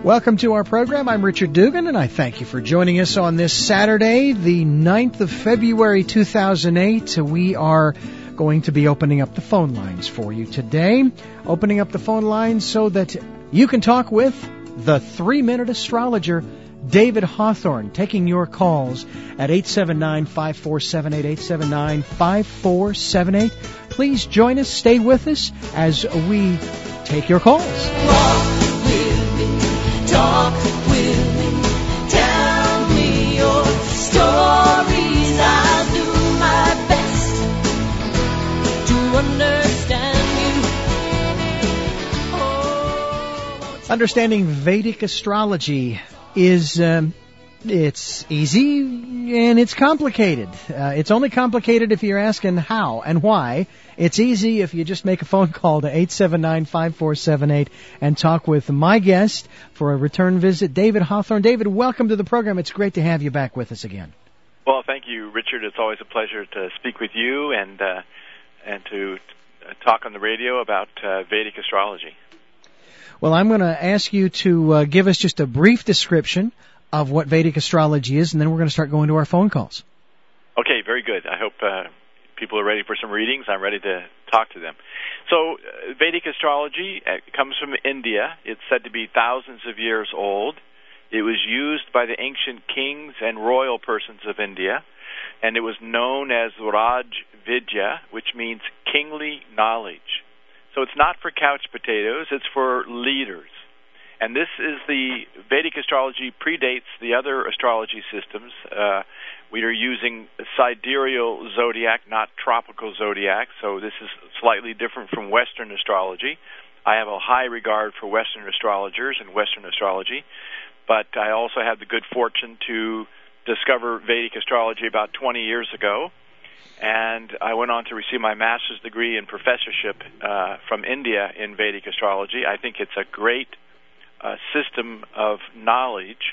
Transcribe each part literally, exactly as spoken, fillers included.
Welcome to our program. I'm Richard Dugan, and I thank you for joining us on this Saturday, the ninth of February, two thousand eight. We are going to be opening up the phone lines for you today, opening up the phone lines so that you can talk with the three-minute astrologer, David Hawthorne, taking your calls at eight seven nine, five four seven eight, eight seven nine, five four seven eight. Please join us, stay with us as we take your calls. Walk with me, talk with me, tell me your stories. I'll do my best to understand you. Oh, Understanding Vedic astrology is um, it's easy and it's complicated. Uh, it's only complicated if you're asking how and why. It's easy if you just make a phone call to eight seven nine, five four seven eight and talk with my guest for a return visit, David Hawthorne. David, welcome to the program. It's great to have you back with us again. Well, thank you, Richard. It's always a pleasure to speak with you and uh, and to uh, talk on the radio about uh, Vedic astrology. Well, I'm going to ask you to uh, give us just a brief description of what Vedic astrology is, and then we're going to start going to our phone calls. Okay, very good. I hope uh, people are ready for some readings. I'm ready to talk to them. So, uh, Vedic astrology uh, comes from India. It's said to be thousands of years old. It was used by the ancient kings and royal persons of India, and it was known as Raj Vidya, which means kingly knowledge. So it's not for couch potatoes, it's for leaders. And this is the Vedic astrology predates the other astrology systems. Uh, we are using sidereal zodiac, not tropical zodiac, so this is slightly different from Western astrology. I have a high regard for Western astrologers and Western astrology, but I also had the good fortune to discover Vedic astrology about twenty years ago. And I went on to receive my master's degree in professorship uh, from India in Vedic astrology. I think it's a great uh, system of knowledge.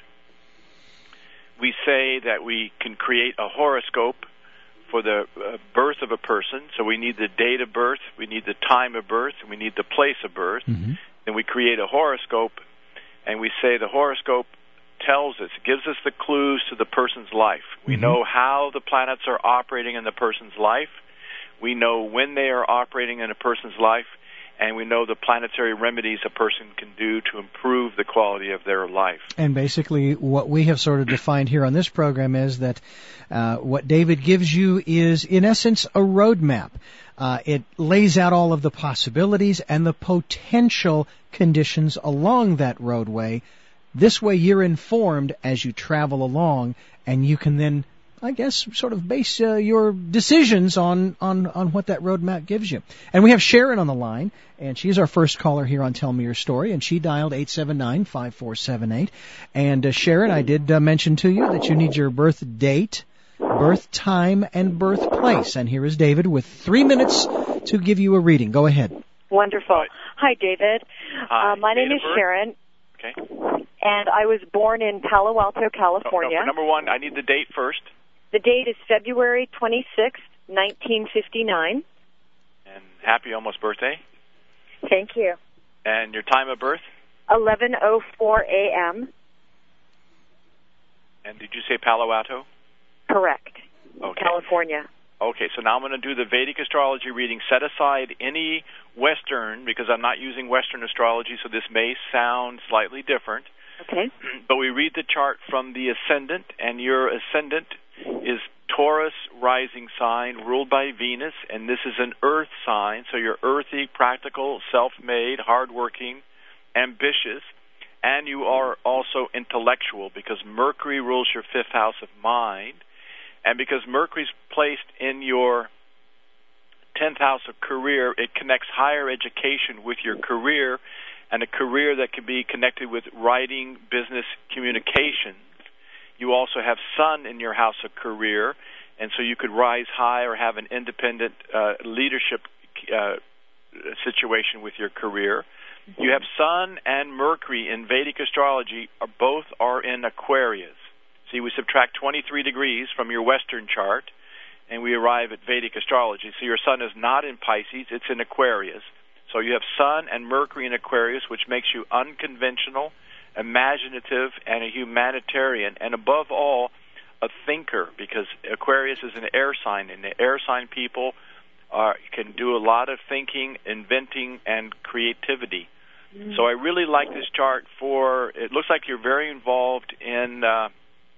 We say that we can create a horoscope for the uh, birth of a person. So we need the date of birth, we need the time of birth, and we need the place of birth. Mm-hmm. Then we create a horoscope, and we say the horoscope tells us, gives us the clues to the person's life. We mm-hmm. know how the planets are operating in the person's life. We know when they are operating in a person's life, and we know the planetary remedies a person can do to improve the quality of their life. And basically what we have sort of defined here on this program is that uh, what David gives you is, in essence, a roadmap. Uh, it lays out all of the possibilities and the potential conditions along that roadway. This way you're informed as you travel along, and you can then, I guess, sort of base uh, your decisions on, on, on what that roadmap gives you. And we have Sharon on the line, and she's our first caller here on Tell Me Your Story, and she dialed eight seven nine, five four seven eight. And uh, Sharon, I did uh, mention to you that you need your birth date, birth time, and birthplace. And here is David with three minutes to give you a reading. Go ahead. Wonderful. Hi, David. Hi. Uh, my name is birth? Sharon. Okay. And I was born in Palo Alto, California. No, no, number one, I need the date first. The date is February twenty-sixth, nineteen fifty-nine. And happy almost birthday. Thank you. And your time of birth? eleven oh four a.m. And did you say Palo Alto? Correct. Okay. California. Okay, so now I'm going to do the Vedic astrology reading. Set aside any Western, because I'm not using Western astrology, so this may sound slightly different. Okay. But we read the chart from the ascendant, and your ascendant is Taurus rising sign, ruled by Venus, and this is an earth sign, so you're earthy, practical, self-made, hardworking, ambitious, and you are also intellectual, because Mercury rules your fifth house of mind. And because Mercury's placed in your tenth house of career, it connects higher education with your career, and a career that can be connected with writing, business, communications. You also have Sun in your house of career, and so you could rise high or have an independent uh, leadership uh, situation with your career. You have Sun and Mercury in Vedic astrology, are both are in Aquarius. See, we subtract twenty-three degrees from your Western chart, and we arrive at Vedic astrology. So your Sun is not in Pisces, it's in Aquarius. So you have Sun and Mercury in Aquarius, which makes you unconventional, imaginative, and a humanitarian, and above all, a thinker, because Aquarius is an air sign, and the air sign people are, can do a lot of thinking, inventing, and creativity. Mm. So I really like this chart for, it looks like you're very involved in uh,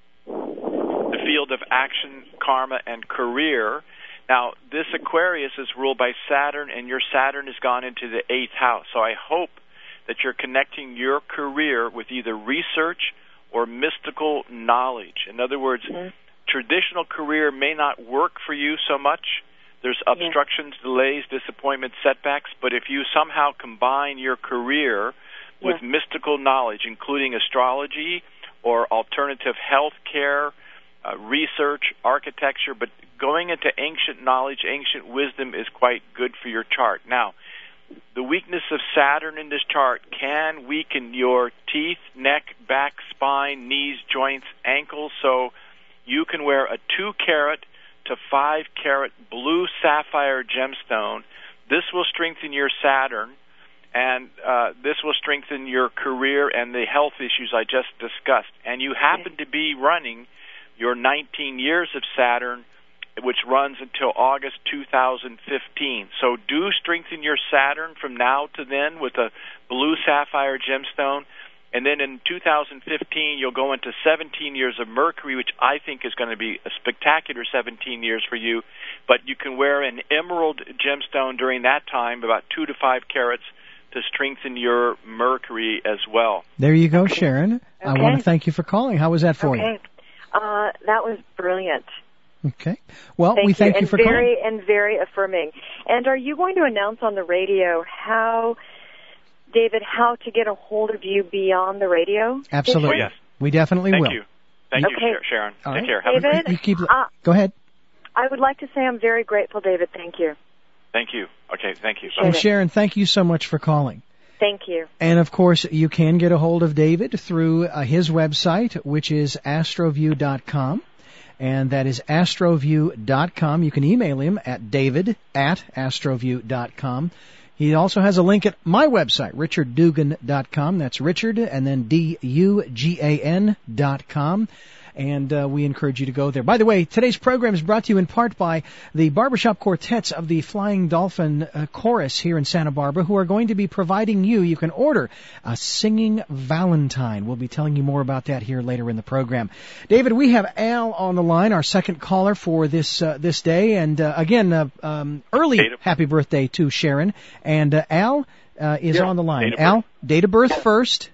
the field of action, karma, and career. Now, this Aquarius is ruled by Saturn, and your Saturn has gone into the eighth house. So I hope that you're connecting your career with either research or mystical knowledge. In other words, mm-hmm. traditional career may not work for you so much. There's obstructions, yeah. delays, disappointments, setbacks. But if you somehow combine your career with yeah. mystical knowledge, including astrology or alternative health care, uh, research, architecture, but going into ancient knowledge, ancient wisdom is quite good for your chart. Now, the weakness of Saturn in this chart can weaken your teeth, neck, back, spine, knees, joints, ankles. So you can wear a two-carat to five-carat blue sapphire gemstone. This will strengthen your Saturn, and uh, this will strengthen your career and the health issues I just discussed. And you happen to be running your nineteen years of Saturn, which runs until August two thousand fifteen. So do strengthen your Saturn from now to then with a blue sapphire gemstone. And then in two thousand fifteen, you'll go into seventeen years of Mercury, which I think is going to be a spectacular seventeen years for you. But you can wear an emerald gemstone during that time, about two to five carats, to strengthen your Mercury as well. There you go, Sharon. Okay. I want to thank you for calling. How was that for okay. you? Uh, that was brilliant. Okay. Well, thank we thank you, you for very, calling. And very affirming. And are you going to announce on the radio how, David, how to get a hold of you beyond the radio? Absolutely. Oh, yes. We definitely thank will. You. Thank okay. you, Sharon. All Take right. care. Have David, a you keep, uh, go ahead. I would like to say I'm very grateful, David. Thank you. Thank you. Okay, thank you. And Sharon, thank you so much for calling. Thank you. And, of course, you can get a hold of David through uh, his website, which is astroview dot com. And that is astroview dot com. You can email him at david at astroview dot com. He also has a link at my website, richard dugan dot com. That's Richard and then D U G A N dot com. And uh, we encourage you to go there. By the way, today's program is brought to you in part by the barbershop quartets of the Flying Dolphin uh, Chorus here in Santa Barbara, who are going to be providing you, you can order a singing Valentine. We'll be telling you more about that here later in the program. David, we have Al on the line, our second caller for this uh, this day. And uh, again, uh, um, early happy birthday to Sharon. And uh, Al uh, is yeah. on the line. Date Al, date of birth first.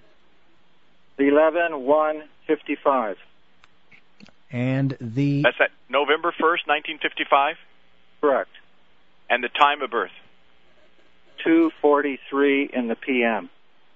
eleven one fifty-five. And the... That's at November first, nineteen fifty-five? Correct. And the time of birth? two forty-three in the P M.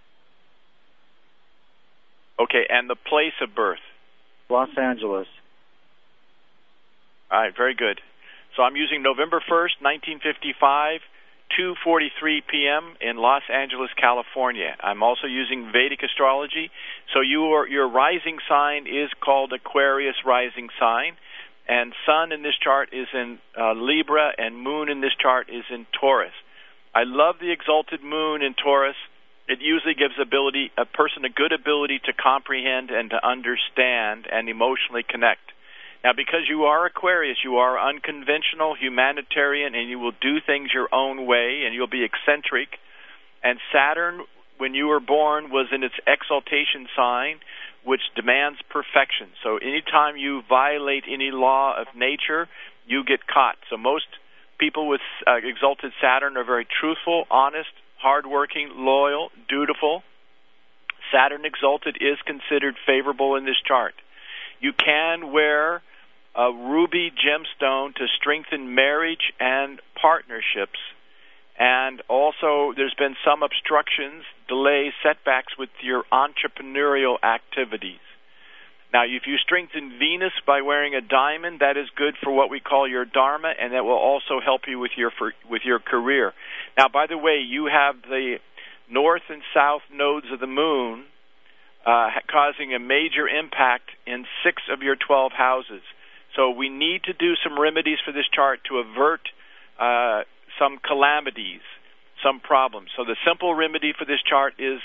Okay, and the place of birth? Los Angeles. All right, very good. So I'm using November first, nineteen fifty-five, two forty-three p.m. in Los Angeles, California. I'm also using Vedic astrology. So your your rising sign is called Aquarius rising sign, and Sun in this chart is in uh, Libra, and Moon in this chart is in Taurus. I love the exalted Moon in Taurus. It usually gives ability a person a good ability to comprehend and to understand and emotionally connect. Now, because you are Aquarius, you are unconventional, humanitarian, and you will do things your own way, and you'll be eccentric. And Saturn, when you were born, was in its exaltation sign, which demands perfection. So anytime you violate any law of nature, you get caught. So most people with uh, exalted Saturn are very truthful, honest, hardworking, loyal, dutiful. Saturn exalted is considered favorable in this chart. You can wear a ruby gemstone to strengthen marriage and partnerships. And also, there's been some obstructions, delays, setbacks with your entrepreneurial activities. Now, if you strengthen Venus by wearing a diamond, that is good for what we call your dharma, and that will also help you with your for, with your career. Now, by the way, you have the north and south nodes of the moon uh, causing a major impact in six of your twelve houses. So we need to do some remedies for this chart to avert uh, some calamities, some problems. So the simple remedy for this chart is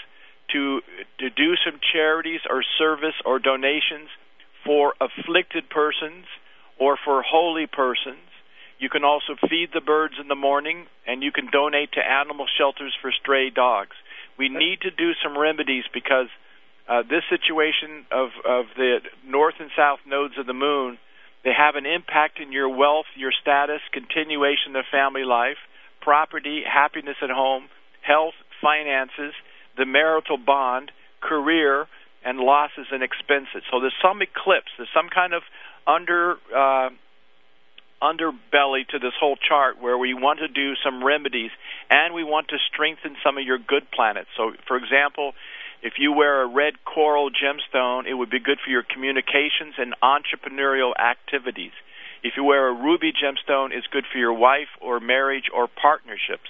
to to do some charities or service or donations for afflicted persons or for holy persons. You can also feed the birds in the morning, and you can donate to animal shelters for stray dogs. We need to do some remedies because uh, this situation of, of the north and south nodes of the moon, they have an impact in your wealth, your status, continuation of family life, property, happiness at home, health, finances, the marital bond, career, and losses and expenses. So there's some eclipse. There's some kind of under uh, underbelly to this whole chart where we want to do some remedies, and we want to strengthen some of your good planets. So, for example, if you wear a red coral gemstone, it would be good for your communications and entrepreneurial activities. If you wear a ruby gemstone, it's good for your wife or marriage or partnerships.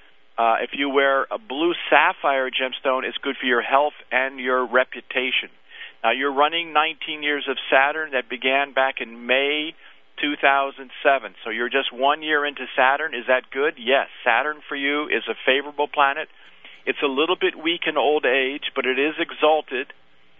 Uh, if you wear a blue sapphire gemstone, it's good for your health and your reputation. Now, you're running nineteen years of Saturn that began back in May two thousand seven. So you're just one year into Saturn. Is that good? Yes. Saturn for you is a favorable planet. It's a little bit weak in old age, but it is exalted,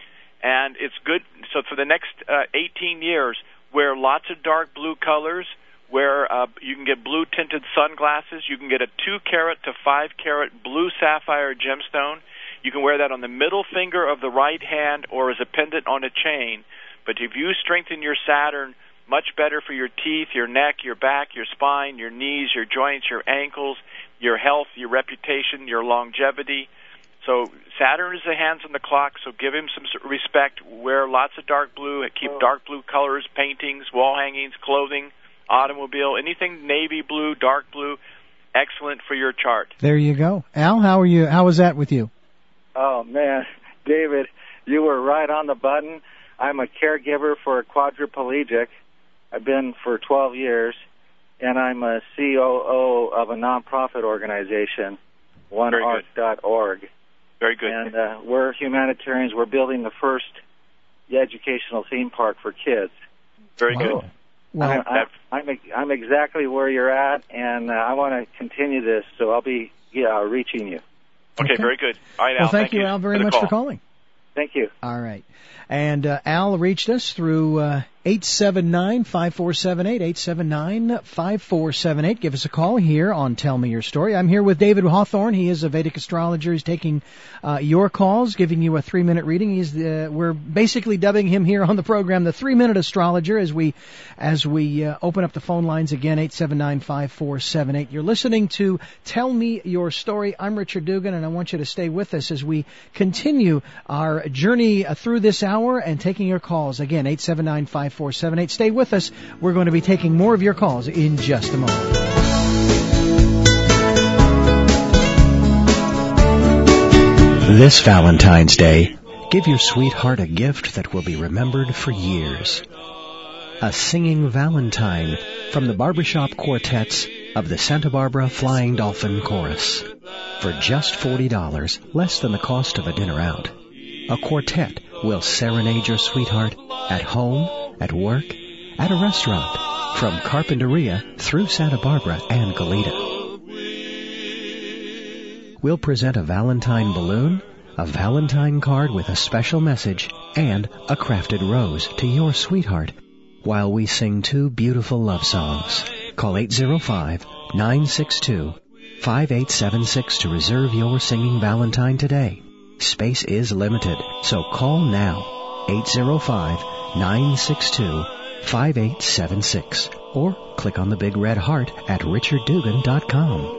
and it's good. So for the next uh, eighteen years, wear lots of dark blue colors, where uh, you can get blue-tinted sunglasses. You can get a two-carat to five-carat blue sapphire gemstone. You can wear that on the middle finger of the right hand or as a pendant on a chain. But if you strengthen your Saturn, much better for your teeth, your neck, your back, your spine, your knees, your joints, your ankles, your health, your reputation, your longevity. So Saturn is the hands on the clock, so give him some respect. Wear lots of dark blue. Keep dark blue colors, paintings, wall hangings, clothing, automobile, anything navy blue, dark blue, excellent for your chart. There you go. Al, how are you? How was that with you? Oh, man. David, you were right on the button. I'm a caregiver for a quadriplegic. I've been for twelve years, and I'm a C O O of a nonprofit organization, one arc dot org. Very good. And uh, we're humanitarians. We're building the first educational theme park for kids. Very wow. good. Well, I'm, I'm, I'm, I'm exactly where you're at, and uh, I want to continue this, so I'll be yeah, reaching you. Okay, okay. very good. All right, Al. Well, thank, thank you, you, Al, very for much call. for calling. Thank you. All right. And uh, Al reached us through uh, eight seven nine, five four seven eight, eight seven nine, five four seven eight. Give us a call here on Tell Me Your Story. I'm here with David Hawthorne. He is a Vedic astrologer. He's taking uh, your calls, giving you a three-minute reading. He's the, we're basically dubbing him here on the program the three-minute astrologer as we as we uh, open up the phone lines again, eight seven nine, five four seven eight. You're listening to Tell Me Your Story. I'm Richard Dugan, and I want you to stay with us as we continue our journey uh, through this hour and taking your calls. Again, eight seven nine, five four seven eight. Stay with us. We're going to be taking more of your calls in just a moment. This Valentine's Day, give your sweetheart a gift that will be remembered for years. A singing Valentine from the barbershop quartets of the Santa Barbara Flying Dolphin Chorus. For just forty dollars, less than the cost of a dinner out. A quartet will serenade your sweetheart at home, at work, at a restaurant, from Carpinteria through Santa Barbara and Goleta. We'll present a Valentine balloon, a Valentine card with a special message, and a crafted rose to your sweetheart while we sing two beautiful love songs. Call eight zero five, nine six two, five eight seven six to reserve your singing Valentine today. Space is limited, so call now, eight zero five, nine six two, five eight seven six, or click on the big red heart at richard dugan dot com.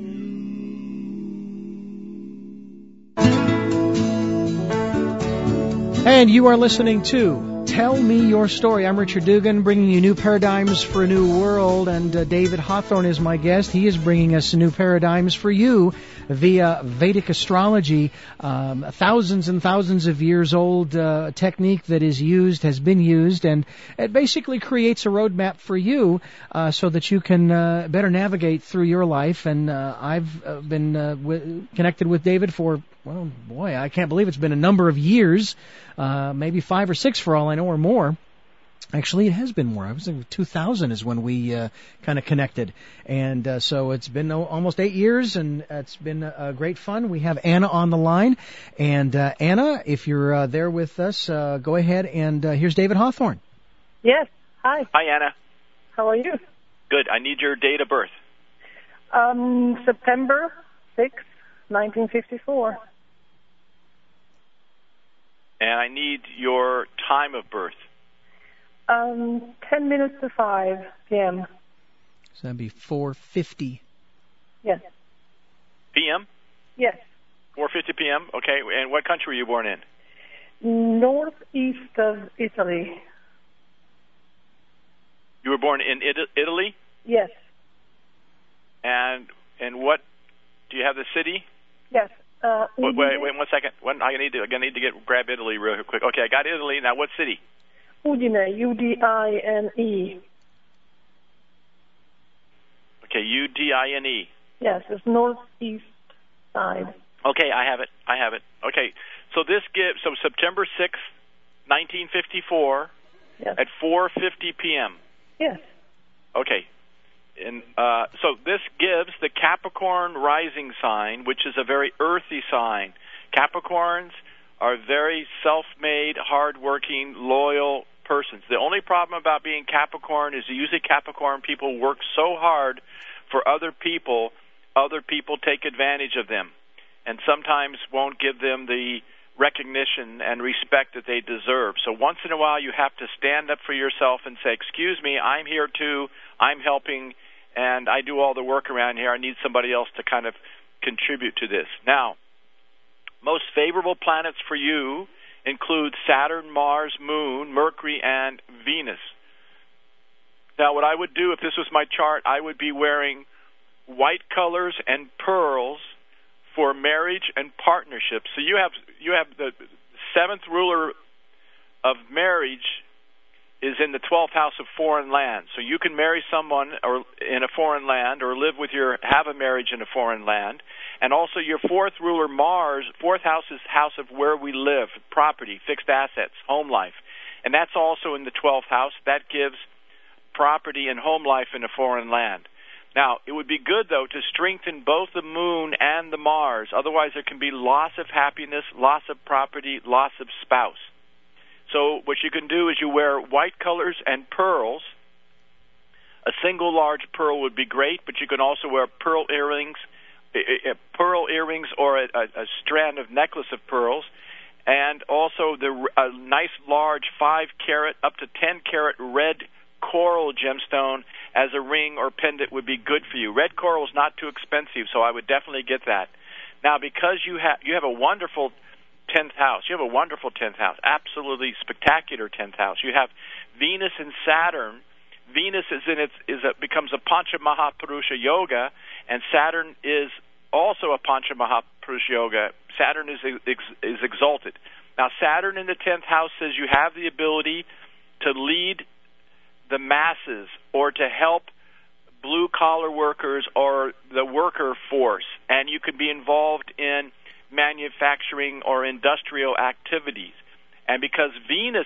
And you are listening to Tell Me Your Story. I'm Richard Dugan, bringing you new paradigms for a new world, and uh, David Hawthorne is my guest. He is bringing us new paradigms for you via Vedic astrology, um, thousands and thousands of years old uh, technique that is used, has been used, and it basically creates a roadmap for you uh, so that you can uh, better navigate through your life. And uh, I've uh, been uh, w- connected with David for, well, boy, I can't believe it's been a number of years, uh, maybe five or six for all I know or more. Actually, it has been more. I was thinking two thousand is when we uh, kind of connected. And uh, so it's been uh, almost eight years, and it's been uh, great fun. We have Anna on the line. And uh, Anna, if you're uh, there with us, uh, go ahead, and uh, here's David Hawthorne. Yes. Hi. Hi, Anna. How are you? Good. I need your date of birth. Um, September sixth, nineteen fifty-four. And I need your time of birth. Um, ten minutes to five p.m. So that'd be four fifty. Yes. P M? Yes. four fifty p.m.? Okay. And what country were you born in? Northeast of Italy. You were born in It- Italy? Yes. And and what, do you have the city? Yes. Uh, wait, wait, wait one second. When, I need to, I need to get grab Italy real quick. Okay, I got Italy. Now, what city? Udine, U D I N E. Okay, U D I N E. Yes, it's northeast side. Okay, I have it. I have it. Okay, so this gives, so September sixth, nineteen fifty-four, yes. At four fifty p.m. Yes. Okay. And uh, so this gives the Capricorn rising sign, which is a very earthy sign. Capricorns are very self-made, hard-working, loyal persons. The only problem about being Capricorn is usually Capricorn people work so hard for other people, other people take advantage of them and sometimes won't give them the recognition and respect that they deserve. So once in a while you have to stand up for yourself and say, excuse me, I'm here too, I'm helping, and I do all the work around here. I need somebody else to kind of contribute to this. Now, most favorable planets for you include Saturn, Mars, Moon, Mercury, and Venus. Now, what I would do if this was my chart, I would be wearing white colors and pearls for marriage and partnership. So you have you have the seventh ruler of marriage is in the twelfth house of foreign land. So you can marry someone or in a foreign land or live with your have a marriage in a foreign land. And also your fourth ruler, Mars, fourth house is house of where we live, property, fixed assets, home life. And that's also in the twelfth house. That gives property and home life in a foreign land. Now, it would be good, though, to strengthen both the moon and the Mars. Otherwise, there can be loss of happiness, loss of property, loss of spouse. So what you can do is you wear white colors and pearls. A single large pearl would be great, but you can also wear pearl earrings, pearl earrings or a, a, a strand of necklace of pearls, and also the a nice large five carat up to ten carat red coral gemstone as a ring or pendant would be good for you. Red coral is not too expensive, so I would definitely get that. Now, because you have you have a wonderful tenth house, you have a wonderful tenth house, absolutely spectacular tenth house. You have Venus and Saturn. Venus is in its is a, becomes a Pancha Mahapurusha Yoga, and Saturn is also a Pancha Mahapurusha Yoga. Saturn is ex, is exalted. Now, Saturn in the tenth house says you have the ability to lead the masses or to help blue-collar workers or the worker force, and you could be involved in manufacturing or industrial activities. And because Venus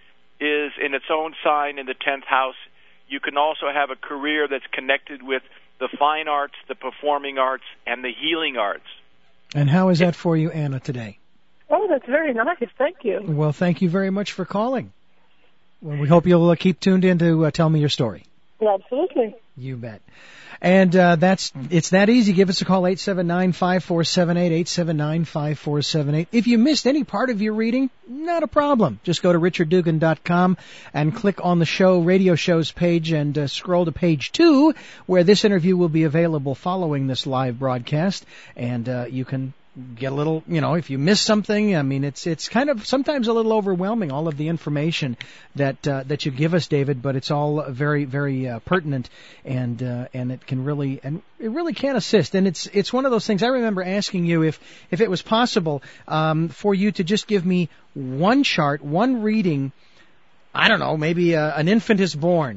is in its own sign in the tenth house, you can also have a career that's connected with the fine arts, the performing arts, and the healing arts. And how is that for you, Anna, today? Oh, that's very nice. Thank you. Well, thank you very much for calling. Well, we hope you'll uh, keep tuned in to uh, tell me your story. Absolutely. You bet. And uh, that's it's that easy. Give us a call, eight seven nine, five four seven eight, eight seven nine, five four seven eight. If you missed any part of your reading, not a problem. Just go to richard dugan dot com and click on the show, radio shows page, and uh, scroll to page two, where this interview will be available following this live broadcast. And uh, you can get a little, you know, if you miss something, I mean, it's it's kind of sometimes a little overwhelming, all of the information that uh, that you give us, David, but it's all very, very uh, pertinent, and uh, and it can really, and it really can assist. And it's it's one of those things, I remember asking you if, if it was possible um, for you to just give me one chart, one reading, I don't know, maybe uh, an infant is born,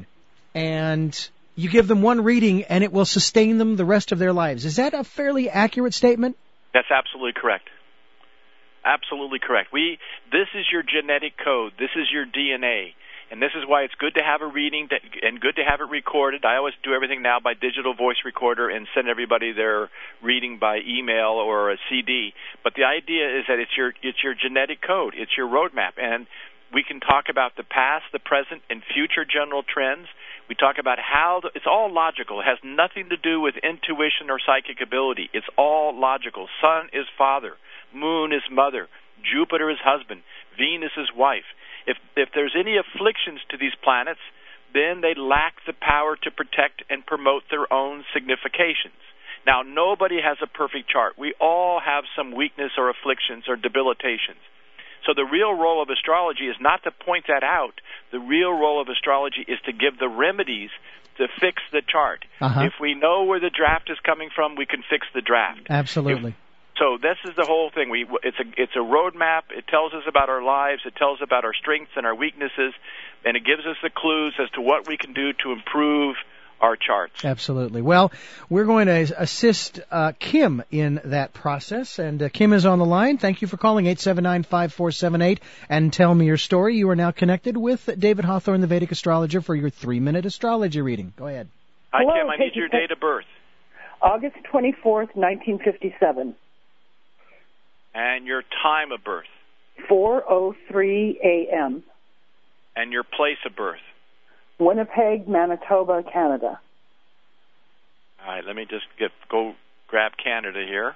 and you give them one reading, and it will sustain them the rest of their lives. Is that a fairly accurate statement? That's absolutely correct. Absolutely correct. We this is your genetic code. This is your D N A. And this is why it's good to have a reading that, and good to have it recorded. I always do everything now by digital voice recorder and send everybody their reading by email or a C D. But the idea is that it's your it's your genetic code. It's your roadmap. And we can talk about the past, the present, and future general trends. We talk about how the, it's all logical. It has nothing to do with intuition or psychic ability. It's all logical. Sun is father. Moon is mother. Jupiter is husband. Venus is wife. If if there's any afflictions to these planets, then they lack the power to protect and promote their own significations. Now, nobody has a perfect chart. We all have some weakness or afflictions or debilitations. So the real role of astrology is not to point that out. The real role of astrology is to give the remedies to fix the chart. Uh-huh. If we know where the draft is coming from, we can fix the draft. Absolutely. If, So this is the whole thing. We it's a it's a roadmap. It tells us about our lives. It tells us about our strengths and our weaknesses, and it gives us the clues as to what we can do to improve our charts. Absolutely. Well, we're going to assist uh, Kim in that process, and uh, Kim is on the line. Thank you for calling eight seven nine, five four seven eight and tell me your story. You are now connected with David Hawthorne, the Vedic astrologer, for your three-minute astrology reading. Go ahead. Hi, Hello, Kim. I need your date of birth. August twenty-fourth, nineteen fifty-seven. And your time of birth. four oh three a.m. And your place of birth. Winnipeg, Manitoba, Canada. All right, let me just get go grab Canada here.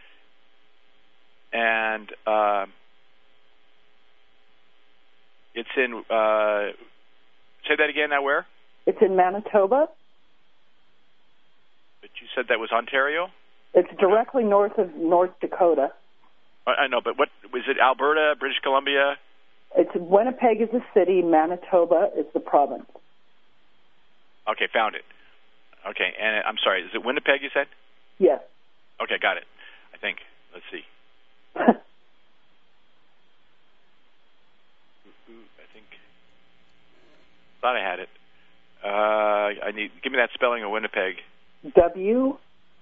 And uh, it's in, uh, say that again, now where? It's in Manitoba. But you said that was Ontario? It's directly north of North Dakota. I know, but what was it? Alberta, British Columbia? It's Winnipeg is the city, Manitoba is the province. Okay, found it. Okay, and I'm sorry, is it Winnipeg you said? Yes. Okay, got it. I think. Let's see. Ooh, I think. Thought I had it. Uh, I need. Give me that spelling of Winnipeg. W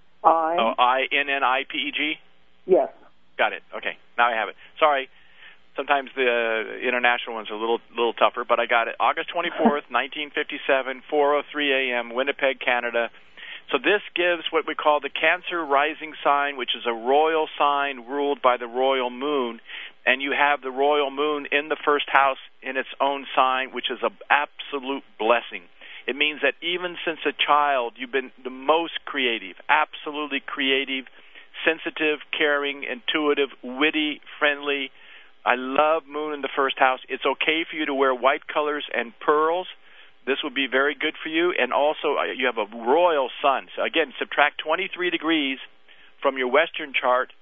I. Oh, I N N I P E G. Yes. Got it. Okay, now I have it. Sorry. Sometimes the uh, international ones are a little little tougher, but I got it. August twenty-fourth, nineteen fifty-seven, four oh three a.m., Winnipeg, Canada. So this gives what we call the Cancer rising sign, which is a royal sign ruled by the royal moon, and you have the royal moon in the first house in its own sign, which is an absolute blessing. It means that even since a child, you've been the most creative, absolutely creative, sensitive, caring, intuitive, witty, friendly. I love moon in the first house. It's okay for you to wear white colors and pearls. This would be very good for you. And also, uh, you have a royal sun. So again, subtract twenty-three degrees from your Western chart.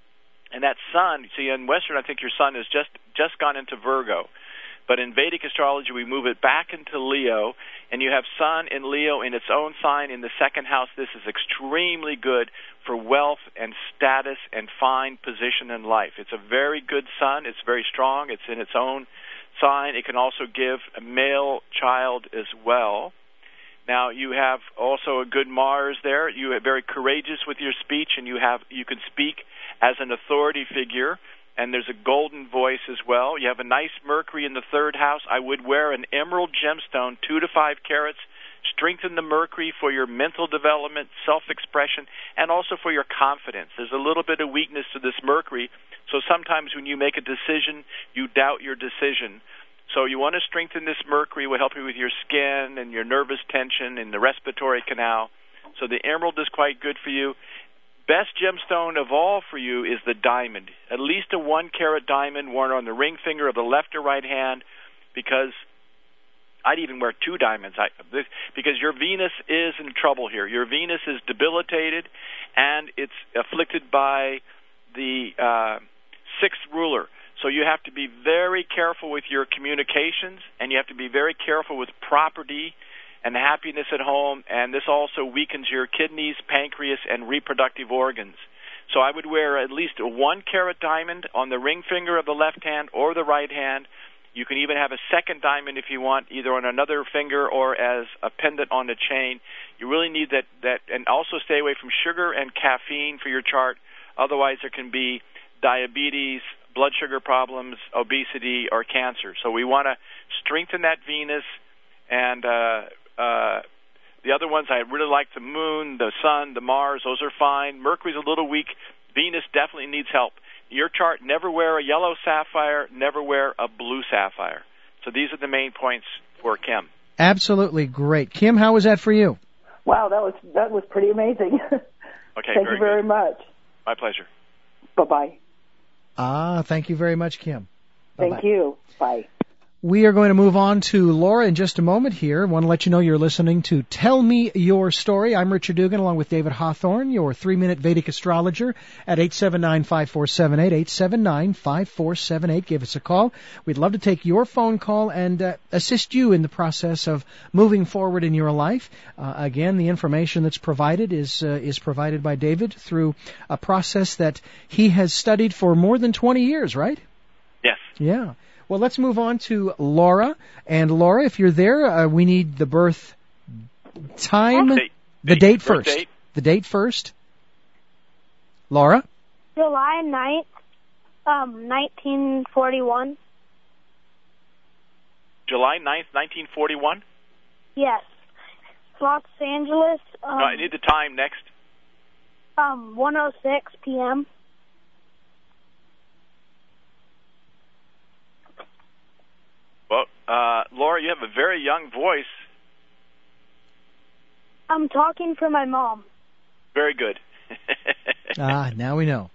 And that sun, see, in Western, I think your sun has just, just gone into Virgo. But in Vedic astrology, we move it back into Leo, and you have Sun in Leo in its own sign in the second house. This is extremely good for wealth and status and fine position in life. It's a very good Sun. It's very strong. It's in its own sign. It can also give a male child as well. Now, you have also a good Mars there. You are very courageous with your speech, and you have you can speak as an authority figure. And there's a golden voice as well. You have a nice Mercury in the third house. I would wear an emerald gemstone, two to five carats. Strengthen the Mercury for your mental development, self-expression, and also for your confidence. There's a little bit of weakness to this Mercury, so sometimes when you make a decision, you doubt your decision. So you want to strengthen this Mercury. It will help you with your skin and your nervous tension and the respiratory canal. So the emerald is quite good for you. Best gemstone of all for you is the diamond. At least a one-carat diamond worn on the ring finger of the left or right hand, because I'd even wear two diamonds I, this, because your Venus is in trouble here. Your Venus is debilitated, and it's afflicted by the uh, sixth ruler. So you have to be very careful with your communications, and you have to be very careful with property and happiness at home, and this also weakens your kidneys, pancreas, and reproductive organs. So I would wear at least a one-carat diamond on the ring finger of the left hand or the right hand. You can even have a second diamond if you want, either on another finger or as a pendant on the chain. You really need that, that, and also stay away from sugar and caffeine for your chart. Otherwise, there can be diabetes, blood sugar problems, obesity, or cancer. So we want to strengthen that Venus, and uh, uh, the other ones I really like the Moon, the Sun, the Mars. Those are fine. Mercury's a little weak. Venus definitely needs help. Your chart, never wear a yellow sapphire, never wear a blue sapphire. So these are the main points for Kim. Absolutely great. Kim, how was that for you? Wow, that was that was pretty amazing. Okay, Thank very you very good. much. My pleasure. Bye-bye. Ah, thank you very much, Kim. Thank Bye-bye. you. Bye. We are going to move on to Laura in just a moment here. I want to let you know you're listening to Tell Me Your Story. I'm Richard Dugan along with David Hawthorne, your three-minute Vedic astrologer at eight seven nine, five four seven eight, eight seven nine, five four seven eight. Give us a call. We'd love to take your phone call and uh, assist you in the process of moving forward in your life. Uh, again, the information that's provided is uh, is provided by David through a process that he has studied for more than twenty years, right? Yes. Yeah. Well, let's move on to Laura. And Laura, if you're there, uh, we need the birth time, Date. the Date. date Birth first. date. The date first. Laura? July ninth, um, nineteen forty-one. July ninth, nineteen forty-one? Yes. Los Angeles, um, No, I need the time next. um, one oh six p.m. Well, uh, Laura, you have a very young voice. I'm talking for my mom. Very good. Ah, now we know.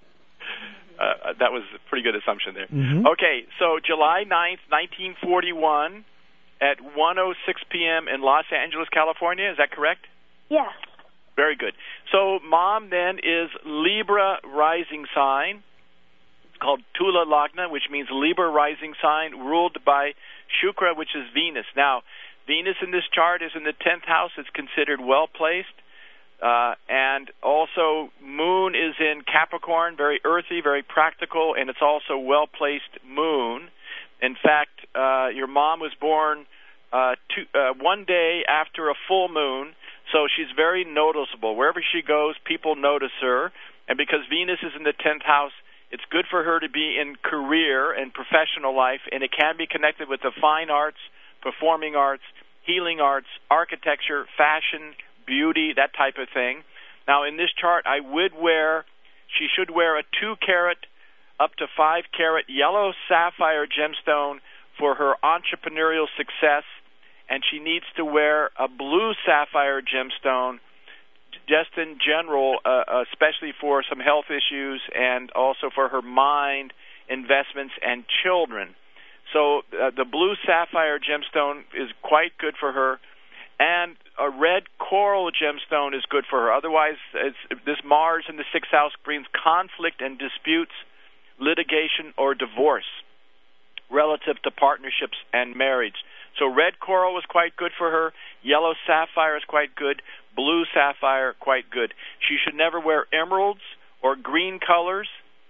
Uh, that was a pretty good assumption there. Mm-hmm. Okay, so July ninth, nineteen forty-one at one oh six p.m. in Los Angeles, California. Is that correct? Yes. Very good. So Mom then is Libra rising sign. It's called Tula Lagna, which means Libra rising sign, ruled by Shukra, which is Venus. Now, Venus in this chart is in the tenth house. It's considered well-placed. Uh, and also, Moon is in Capricorn, very earthy, very practical, and it's also well-placed Moon. In fact, uh, your mom was born uh, two, uh, one day after a full moon, so she's very noticeable. Wherever she goes, people notice her. And because Venus is in the tenth house, it's good for her to be in career and professional life, and it can be connected with the fine arts, performing arts, healing arts, architecture, fashion, beauty, that type of thing. Now, in this chart, I would wear, she should wear a two-carat up to five-carat yellow sapphire gemstone for her entrepreneurial success, and she needs to wear a blue sapphire gemstone just in general, uh, especially for some health issues and also for her mind, investments, and children. So uh, the blue sapphire gemstone is quite good for her, and a red coral gemstone is good for her. Otherwise, it's, this Mars in the sixth house brings conflict and disputes, litigation, or divorce relative to partnerships and marriage. So red coral was quite good for her. Yellow sapphire is quite good. Blue sapphire, quite good. She should never wear emeralds or green colors.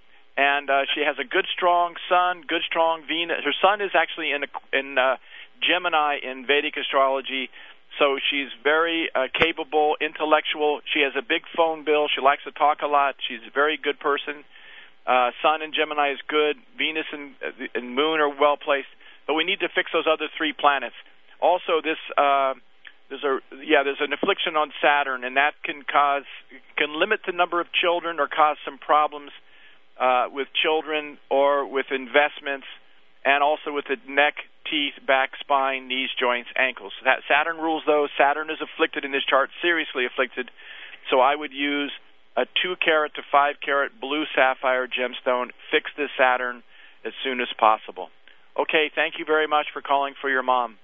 And uh, she has a good, strong sun, good, strong Venus. Her sun is actually in, a, in uh, Gemini in Vedic astrology. So she's very uh, capable, intellectual. She has a big phone bill. She likes to talk a lot. She's a very good person. Uh, sun in Gemini is good. Venus and, uh, and Moon are well placed. But we need to fix those other three planets. Also, this uh, there's a yeah there's an affliction on Saturn, and that can cause can limit the number of children or cause some problems uh, with children or with investments, and also with the neck, teeth, back, spine, knees, joints, ankles. That Saturn rules those. Saturn is afflicted in this chart, seriously afflicted. So I would use a two-carat to five-carat blue sapphire gemstone. Fix this Saturn as soon as possible. Okay, thank you very much for calling for your mom.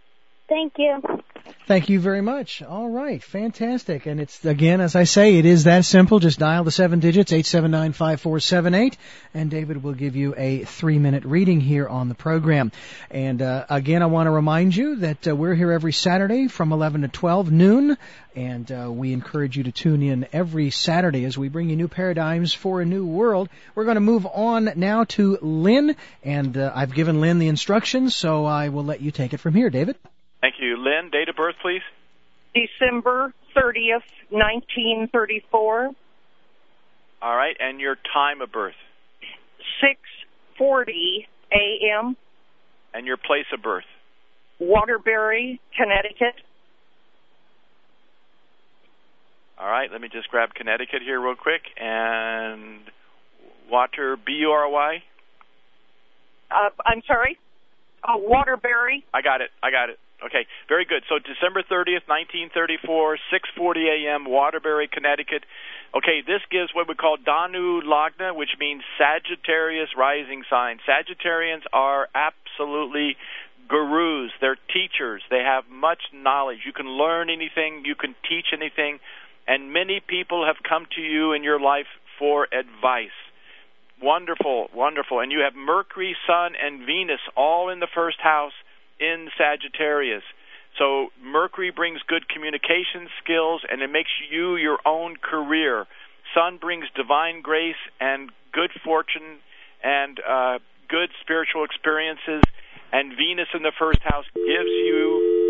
Thank you. Thank you very much. All right, fantastic. And it's, again, as I say, it is that simple. Just dial the seven digits, eight seven nine, five four seven eight, and David will give you a three-minute reading here on the program. And uh, again, I want to remind you that uh, we're here every Saturday from eleven to twelve noon, and uh, we encourage you to tune in every Saturday as we bring you new paradigms for a new world. We're going to move on now to Lynn, and uh, I've given Lynn the instructions, so I will let you take it from here, David. Thank you. Lynn, date of birth, please. December thirtieth, nineteen thirty-four. All right, and your time of birth. six forty a.m. And your place of birth. Waterbury, Connecticut. All right, let me just grab Connecticut here real quick. And Water, B U R Y? Uh, I'm sorry? Uh, Waterbury. I got it. I got it. Okay, very good. So December thirtieth, nineteen thirty-four, six forty a.m., Waterbury, Connecticut. Okay, this gives what we call Danu Lagna, which means Sagittarius rising sign. Sagittarians are absolutely gurus. They're teachers. They have much knowledge. You can learn anything. You can teach anything. And many people have come to you in your life for advice. Wonderful, wonderful. And you have Mercury, Sun, and Venus all in the first house in Sagittarius. So Mercury brings good communication skills, and it makes you your own career. Sun brings divine grace and good fortune and uh, good spiritual experiences. And Venus in the first house gives you...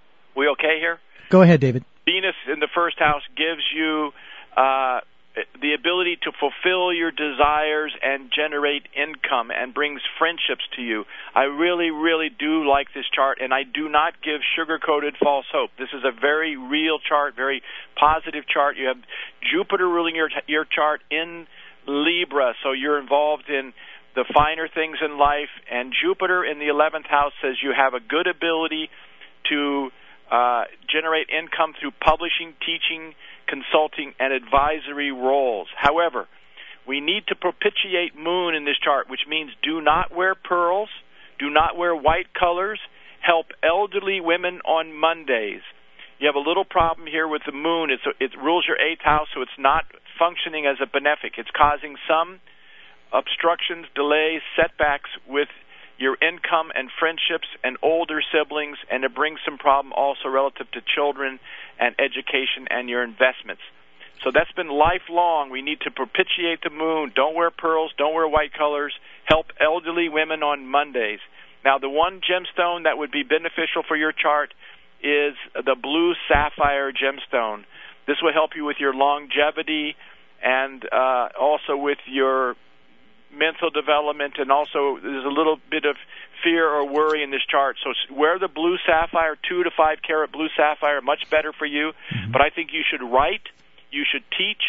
We okay here? Go ahead, David. Venus in the first house gives you uh, the ability to fulfill your desires and generate income and brings friendships to you. I really, really do like this chart, and I do not give sugar-coated false hope. This is a very real chart, very positive chart. You have Jupiter ruling your, your chart in Libra, so you're involved in the finer things in life, and Jupiter in the eleventh house says you have a good ability to uh, generate income through publishing, teaching, consulting, and advisory roles. However, we need to propitiate Moon in this chart, which means do not wear pearls, do not wear white colors, help elderly women on Mondays. You have a little problem here with the Moon. It's, it rules your eighth house, so it's not functioning as a benefic. It's causing some obstructions, delays, setbacks with your income and friendships and older siblings, and it brings some problem also relative to children and education and your investments. So that's been lifelong. We need to propitiate the Moon. Don't wear pearls. Don't wear white colors. Help elderly women on Mondays. Now, the one gemstone that would be beneficial for your chart is the blue sapphire gemstone. This will help you with your longevity and uh, also with your mental development, and also there's a little bit of fear or worry in this chart. So wear the blue sapphire, two to five carat blue sapphire, much better for you. Mm-hmm. But I think you should write, you should teach,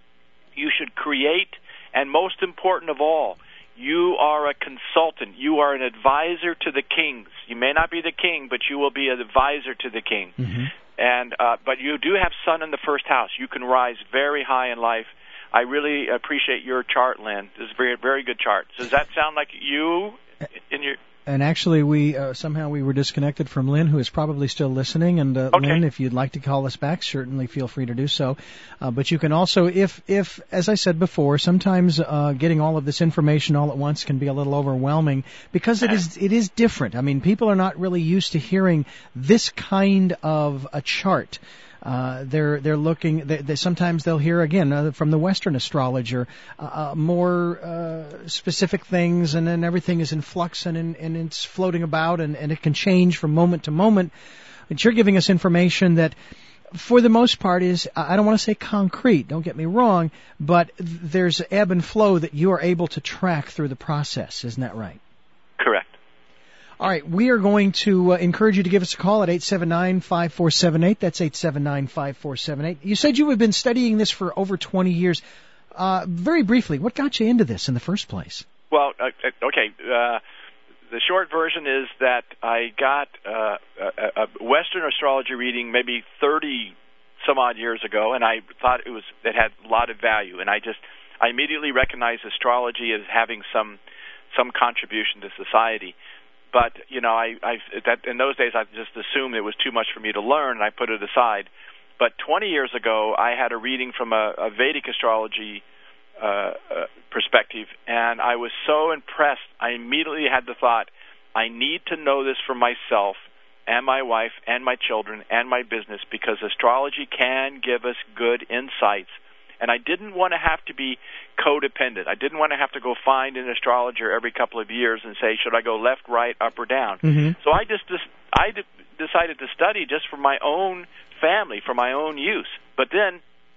you should create, and most important of all, you are a consultant. You are an advisor to the kings. You may not be the king, but you will be an advisor to the king. Mm-hmm. And uh, but you do have Sun in the first house. You can rise very high in life. I really appreciate your chart, Lynn. This is a very, very good chart. Does that sound like you in your... And actually, we uh, somehow we were disconnected from Lynn, who is probably still listening. And uh, okay. Lynn, if you'd like to call us back, certainly feel free to do so. Uh, but you can also, if, if as I said before, sometimes uh, getting all of this information all at once can be a little overwhelming because it is it is different. I mean, people are not really used to hearing this kind of a chart. Uh, they're they're looking. They, they, sometimes they'll hear again uh, from the Western astrologer uh, uh, more uh, specific things, and then everything is in flux and in, and it's floating about, and, and it can change from moment to moment. But you're giving us information that, for the most part, is, I don't want to say concrete. Don't get me wrong, but there's ebb and flow that you are able to track through the process. Isn't that right? Correct. All right, we are going to uh, encourage you to give us a call at eight seven nine, five four seven eight. That's eight seven nine, five four seven eight. You said you have been studying this for over twenty years. Uh, very briefly, what got you into this in the first place? Well, uh, okay, uh, the short version is that I got uh, a, a Western astrology reading maybe thirty some odd years ago, and I thought it was it had a lot of value, and I just I immediately recognized astrology as having some some contribution to society. But, you know, I, I that in those days I just assumed it was too much for me to learn, and I put it aside. But twenty years ago, I had a reading from a, a Vedic astrology uh, uh, perspective, and I was so impressed, I immediately had the thought, I need to know this for myself and my wife and my children and my business, because astrology can give us good insights. And I didn't want to have to be codependent. I didn't want to have to go find an astrologer every couple of years and say, should I go left, right, up, or down? Mm-hmm. So I just I decided to study just for my own family, for my own use. But then,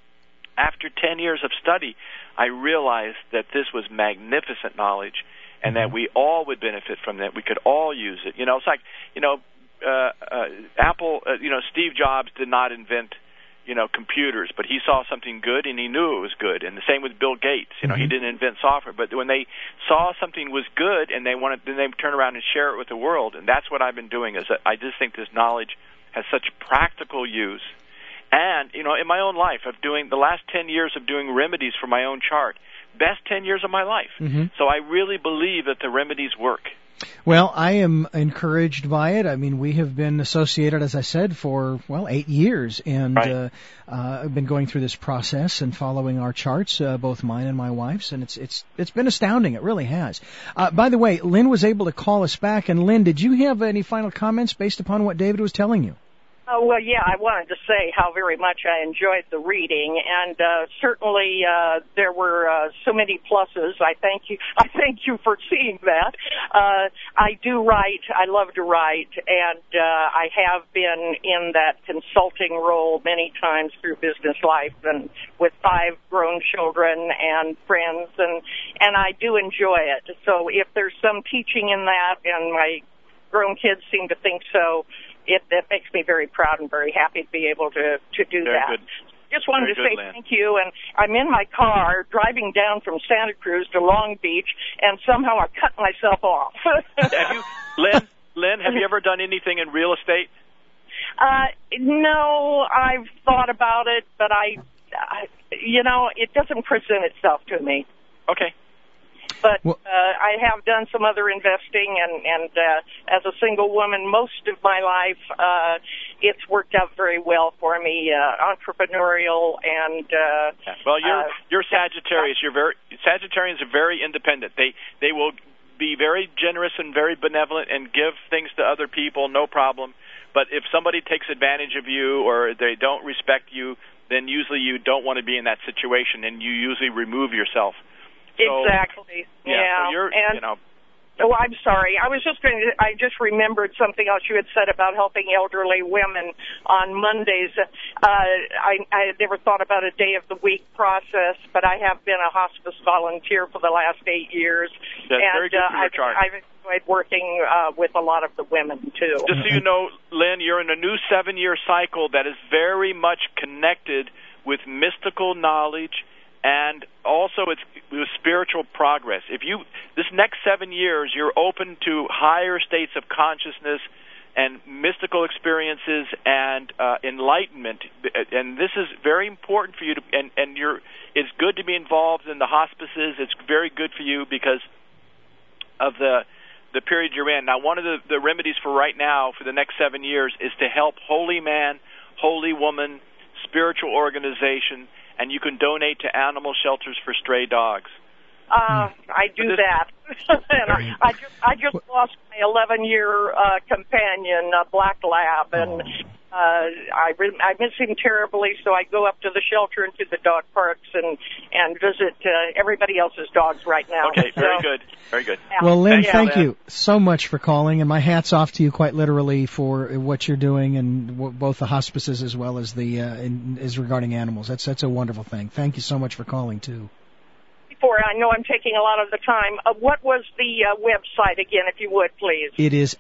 after ten years of study, I realized that this was magnificent knowledge, and mm-hmm. that we all would benefit from that. We could all use it. You know, it's like, you know, uh, uh, Apple, uh, you know, Steve Jobs did not invent, you know, computers, but he saw something good and he knew it was good. And the same with Bill Gates. You know, mm-hmm. he didn't invent software, but when they saw something was good and they wanted, then they turn around and share it with the world. And that's what I've been doing. Is that I just think this knowledge has such practical use. And you know, in my own life, of doing the last ten years of doing remedies for my own chart, best ten years of my life. Mm-hmm. So I really believe that the remedies work. Well, I am encouraged by it. I mean, we have been associated, as I said, for, well, eight years. And right. uh, uh, I've been going through this process and following our charts, uh, both mine and my wife's. And it's it's it's been astounding. It really has. Uh, by the way, Lynn was able to call us back. And, Lynn, did you have any final comments based upon what David was telling you? Oh, well, yeah, I wanted to say how very much I enjoyed the reading, and uh, certainly uh, there were uh, so many pluses. I thank you. I thank you for seeing that. Uh, I do write. I love to write, and uh, I have been in that consulting role many times through business life, and with five grown children and friends, and and I do enjoy it. So if there's some teaching in that, and my grown kids seem to think so, It, it makes me very proud and very happy to be able to, to do very that. Good. Just wanted very to good, say Lynn. thank you, and I'm in my car driving down from Santa Cruz to Long Beach, and somehow I cut myself off. Have you, Lynn, Lynn, have you ever done anything in real estate? Uh, no, I've thought about it, but I, I, you know, it doesn't present itself to me. Okay. But well, uh, I have done some other investing, and, and uh, as a single woman, most of my life, uh, it's worked out very well for me, uh, entrepreneurial and. Uh, yeah. Well, you're uh, you're Sagittarius. You're very Sagittarians are very independent. They they will be very generous and very benevolent and give things to other people, no problem. But if somebody takes advantage of you or they don't respect you, then usually you don't want to be in that situation, and you usually remove yourself. So, exactly. Yeah. yeah. So you're, and, you know. Oh, I'm sorry. I was just going to, I just remembered something else you had said about helping elderly women on Mondays. Uh, I, I had never thought about a day of the week process, but I have been a hospice volunteer for the last eight years. That's and very good for your uh, chart. I've, I've enjoyed working uh, with a lot of the women, too. Just so you know, Lynn, you're in a new seven-year cycle that is very much connected with mystical knowledge, and also it's with spiritual progress. If you this next seven years, you're open to higher states of consciousness and mystical experiences and uh, enlightenment, and this is very important for you to. And, and you're it's good to be involved in the hospices. It's very good for you because of the the period you're in. Now, one of the, the remedies for right now for the next seven years is to help holy man, holy woman, spiritual organization. And you can donate to animal shelters for stray dogs. Uh, I do this, that. and I, I just I just lost my eleven-year uh, companion, a black lab, and uh, I re- I miss him terribly. So I go up to the shelter and to the dog parks and and visit uh, everybody else's dogs right now. Okay, very so, good, very good. Yeah. Well, Lynn, yeah. thank you so much for calling, and my hat's off to you, quite literally, for what you're doing, and w- both the hospices as well as the uh, in, as regarding animals. That's that's a wonderful thing. Thank you so much for calling too. Before I know I'm taking a lot of the time, uh, what was the uh, website again, if you would, please? It is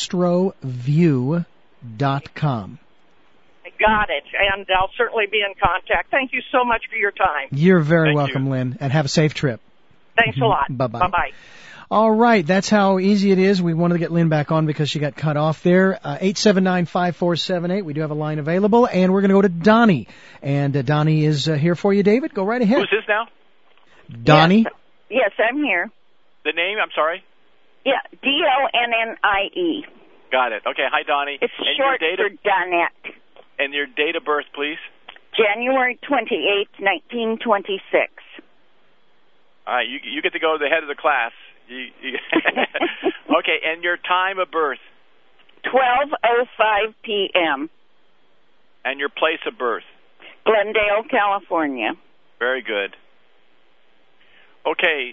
astroview dot com. I got it, and I'll certainly be in contact. Thank you so much for your time. You're very Thank welcome, you. Lynn, and have a safe trip. Thanks a lot. Bye-bye. Bye-bye. All right, that's how easy it is. We wanted to get Lynn back on because she got cut off there. Uh, eight seven nine, five four seven eight. We do have a line available, and we're going to go to Donnie. And uh, Donnie is uh, here for you, David. Go right ahead. Who's this now? Donnie? Yes, yes, I'm here. The name? I'm sorry. Yeah, D O N N I E. Got it. Okay. Hi, Donnie. It's and short your date for of, Donette. And your date of birth, please. January twenty-eighth, nineteen twenty-six. All right. You you get to go to the head of the class. You, you okay. And your time of birth. twelve oh five p.m. And your place of birth. Glendale, California. Very good. Okay,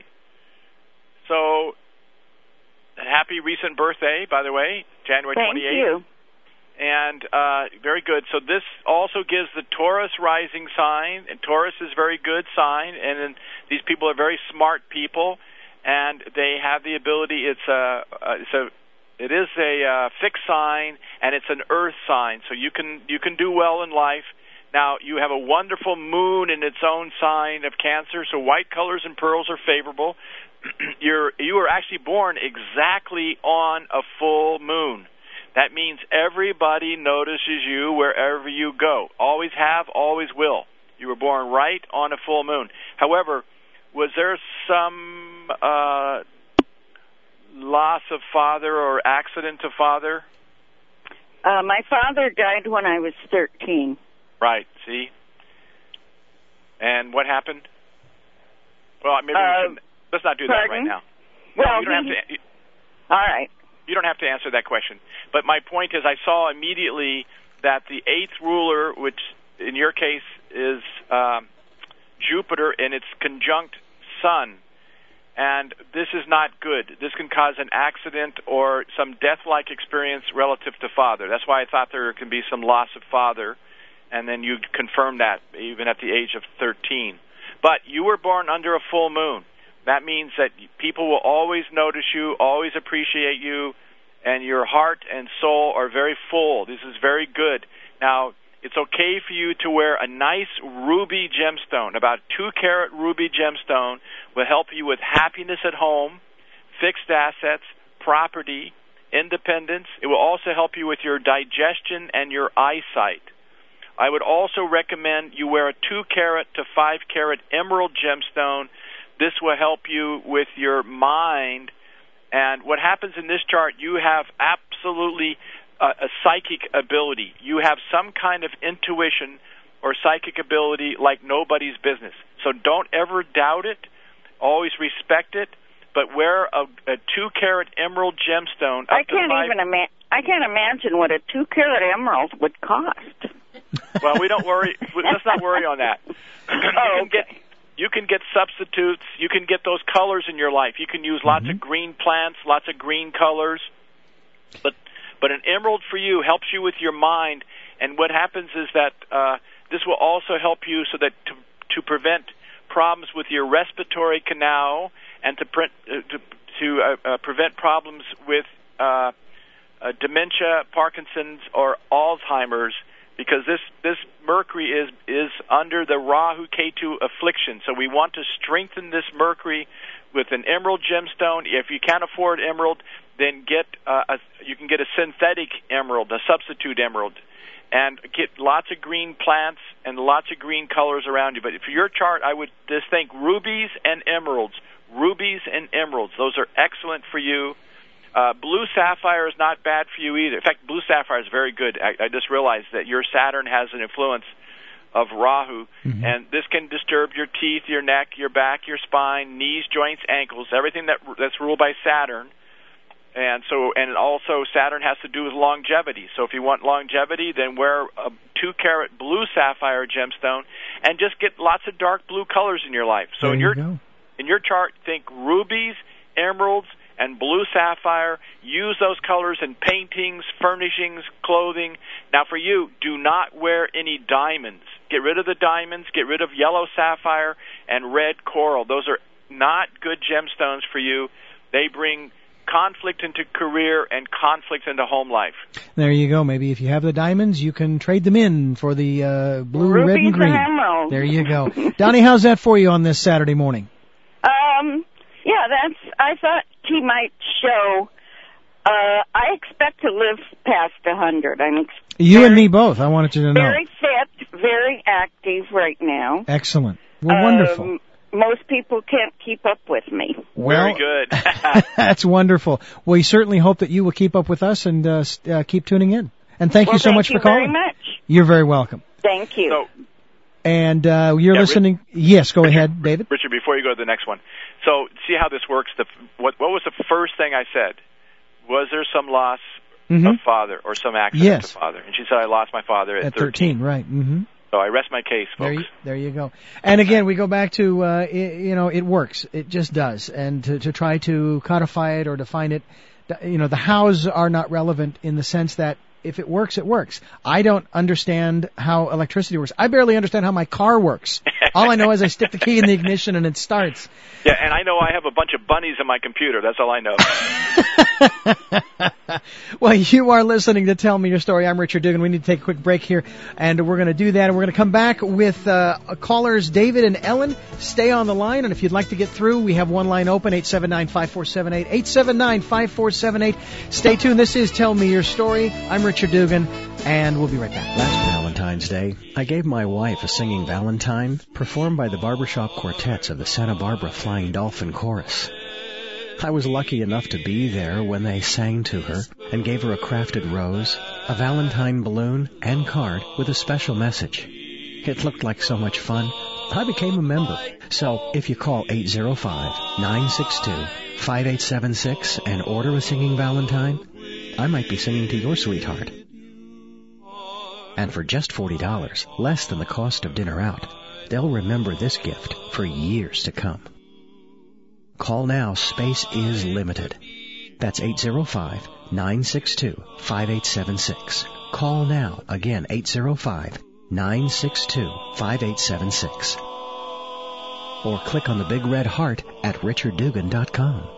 so happy recent birthday, by the way, January twenty-eighth. Thank you. And uh, very good. So this also gives the Taurus rising sign, and Taurus is a very good sign, and then these people are very smart people, and they have the ability. It's a, it's a it is a uh, fixed sign, and it's an earth sign, so you can you can do well in life. Now, you have a wonderful moon in its own sign of Cancer, so white colors and pearls are favorable. You're you were actually born exactly on a full moon. That means everybody notices you wherever you go. Always have, always will. You were born right on a full moon. However, was there some uh, loss of father or accident to father? Uh, my father died when I was thirteen. Right, see? And what happened? Well, maybe uh, we can, let's not do that pardon? right now. Well, no, you don't he, have to. You, all right. You don't have to answer that question. But my point is, I saw immediately that the eighth ruler, which in your case is um, Jupiter, and it's conjunct Sun. And this is not good. This can cause an accident or some death-like experience relative to father. That's why I thought there can be some loss of father, and then you confirm that even at the age of thirteen. But you were born under a full moon. That means that people will always notice you, always appreciate you, and your heart and soul are very full. This is very good. Now, it's okay for you to wear a nice ruby gemstone. About two-carat ruby gemstone will help you with happiness at home, fixed assets, property, independence. It will also help you with your digestion and your eyesight. I would also recommend you wear a two-carat to five-carat emerald gemstone. This will help you with your mind. And what happens in this chart, you have absolutely uh, a psychic ability. You have some kind of intuition or psychic ability like nobody's business. So don't ever doubt it. Always respect it. But wear a, a two-carat emerald gemstone. Up I can't to five... even ima- I can't imagine what a two-carat emerald would cost. Well, we don't worry. Let's not worry on that. Oh, you can okay. get you can get substitutes. You can get those colors in your life. You can use lots mm-hmm. of green plants, lots of green colors. But but an emerald for you helps you with your mind. And what happens is that uh, this will also help you so that to to prevent problems with your respiratory canal and to pre- uh, to, to uh, uh, prevent problems with uh, uh, dementia, Parkinson's, or Alzheimer's. Because this, this Mercury is is under the Rahu Ketu affliction. So we want to strengthen this Mercury with an emerald gemstone. If you can't afford emerald, then get uh, a, you can get a synthetic emerald, a substitute emerald. And get lots of green plants and lots of green colors around you. But for your chart, I would just think rubies and emeralds. Rubies and emeralds. Those are excellent for you. Uh, blue sapphire is not bad for you either. In fact, blue sapphire is very good. I, I just realized that your Saturn has an influence of Rahu, mm-hmm. and this can disturb your teeth, your neck, your back, your spine, knees, joints, ankles, everything that that's ruled by Saturn. And so, and also Saturn has to do with longevity. So if you want longevity, then wear a two-carat blue sapphire gemstone, and just get lots of dark blue colors in your life. So there in your you go. in your chart, think rubies, emeralds, and blue sapphire. Use those colors in paintings, furnishings, clothing. Now for you, do not wear any diamonds. Get rid of the diamonds, get rid of yellow sapphire and red coral. Those are not good gemstones for you. They bring conflict into career and conflict into home life. There you go. Maybe if you have the diamonds, you can trade them in for the uh, blue, Rubies red, and green. And emeralds. There you go. Donnie, how's that for you on this Saturday morning? Um, yeah, that's, I thought he might show, uh, I expect to live past a hundred. I'm ex- You very, and me both. I wanted you to know. Very fit, very active right now. Excellent. Well, um, wonderful. Most people can't keep up with me. Well, very good. That's wonderful. We certainly hope that you will keep up with us and uh, uh, keep tuning in. And thank well, you so thank much you for calling. very much. You're very welcome. Thank you. So, And uh, you're yeah, listening. Rich, yes, go Richard, ahead, David. Richard, before you go to the next one. So, see how this works. The, what, what was the first thing I said? Was there some loss mm-hmm. of father or some accident yes. to father? And she said, I lost my father at, at thirteen. Right. Mm-hmm. So I rest my case, folks. There you, there you go. And again, we go back to, uh, it, you know, it works. It just does. And to, to try to codify it or define it, you know, the hows are not relevant in the sense that if it works, it works. I don't understand how electricity works. I barely understand how my car works. All I know is I stick the key in the ignition and it starts. Yeah, and I know I have a bunch of bunnies in my computer. That's all I know. Well, you are listening to Tell Me Your Story. I'm Richard Dugan. We need to take a quick break here, and we're going to do that, and we're going to come back with uh, callers David and Ellen. Stay on the line, and if you'd like to get through, we have one line open, eight seven nine, five four seven eight, eight seven nine, five four seven eight. Stay tuned. This is Tell Me Your Story. I'm Richard Dugan, and we'll be right back. Last Valentine's Day, I gave my wife a singing Valentine performed by the barbershop quartets of the Santa Barbara Flying Dolphin Chorus. I was lucky enough to be there when they sang to her and gave her a crafted rose, a Valentine balloon, and card with a special message. It looked like so much fun. I became a member. So if you call eight zero five, nine six two, five eight seven six and order a singing Valentine, I might be singing to your sweetheart. And for just forty dollars, less than the cost of dinner out, they'll remember this gift for years to come. Call now. Space is limited. That's eight zero five, nine six two, five eight seven six. Call now. Again, eight zero five, nine six two, five eight seven six. Or click on the big red heart at richard dugan dot com.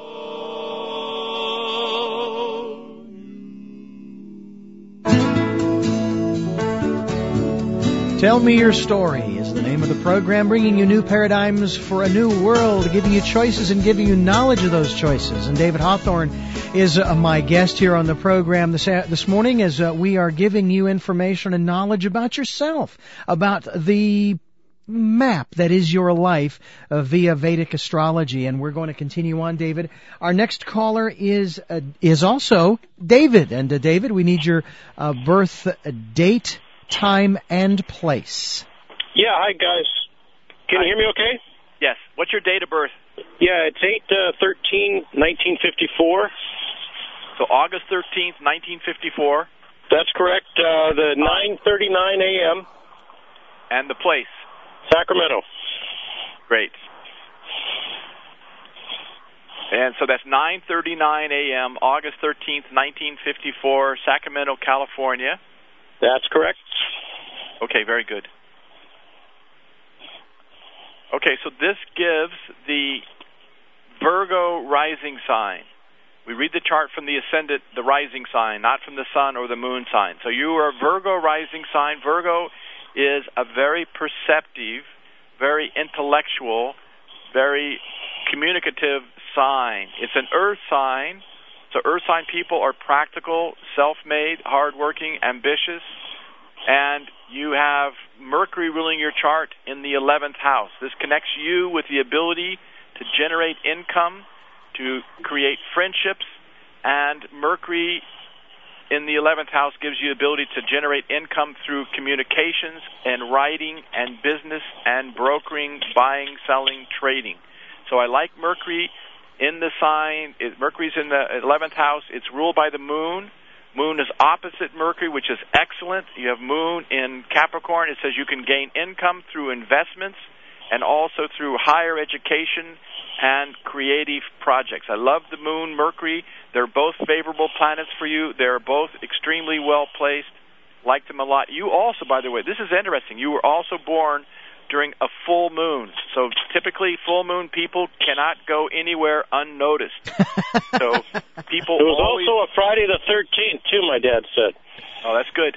Tell Me Your Story is the name of the program, bringing you new paradigms for a new world, giving you choices and giving you knowledge of those choices. And David Hawthorne is uh, my guest here on the program this uh, this morning as uh, we are giving you information and knowledge about yourself, about the map that is your life uh, via Vedic astrology. And we're going to continue on, David. Our next caller is uh, is also David. And uh, David, we need your uh, birth date, time, and place. Yeah, hi, guys. Can hi. you hear me okay? Yes. What's your date of birth? Yeah, it's eight thirteen nineteen fifty-four. So August thirteenth, nineteen fifty-four. That's correct. Uh, the nine thirty-nine a.m. And the place? Sacramento. Great. And so that's nine thirty-nine a.m., August thirteenth, nineteen fifty-four, Sacramento, California. That's correct. Okay, very good. Okay, so this gives the Virgo rising sign. We read the chart from the ascendant, the rising sign, not from the sun or the moon sign. So you are a Virgo rising sign. Virgo is a very perceptive, very intellectual, very communicative sign. It's an earth sign. So earth sign people are practical, self-made, hardworking, ambitious, and you have Mercury ruling your chart in the eleventh house. This connects you with the ability to generate income, to create friendships, and Mercury in the eleventh house gives you the ability to generate income through communications and writing and business and brokering, buying, selling, trading. So I like Mercury in the sign. It, Mercury's in the eleventh house. It's ruled by the moon. Moon is opposite Mercury, which is excellent. You have Moon in Capricorn. It says you can gain income through investments and also through higher education and creative projects. I love the Moon, Mercury. They're both favorable planets for you. They're both extremely well placed. Like them a lot. You also, by the way, this is interesting. You were also born during a full moon. So typically full moon people cannot go anywhere unnoticed. So people It was always... also a Friday the thirteenth, too, my dad said. Oh, that's good.